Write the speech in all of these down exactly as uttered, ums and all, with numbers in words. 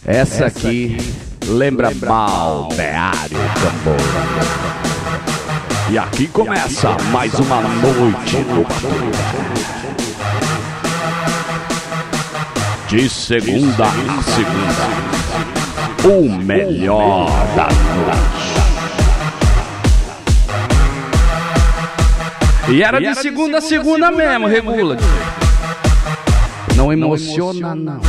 Essa aqui lembra Balneário Camboriú. E aqui começa mais uma noite no Batucada. De segunda a segunda, o melhor da noite. E era de segunda a segunda mesmo, regula. Não emociona, não.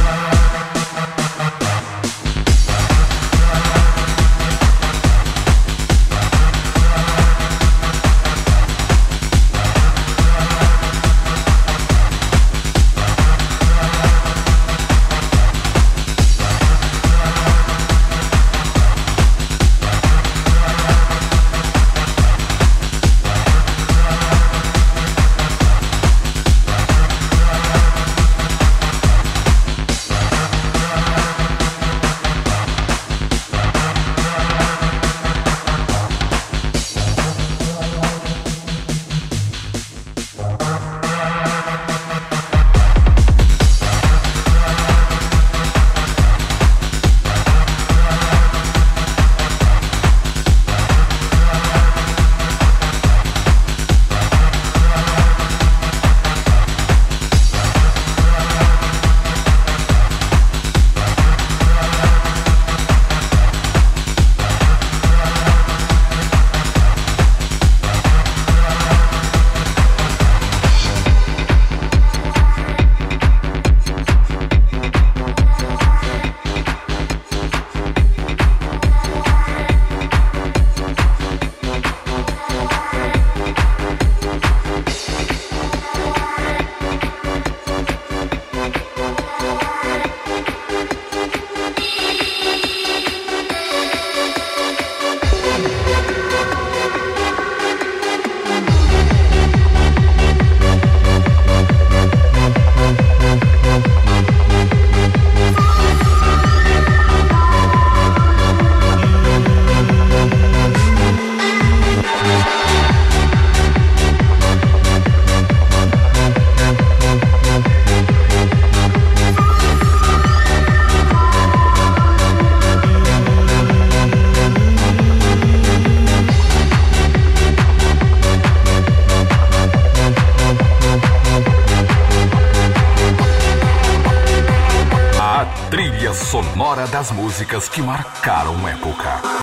Trilha sonora das músicas que marcaram época.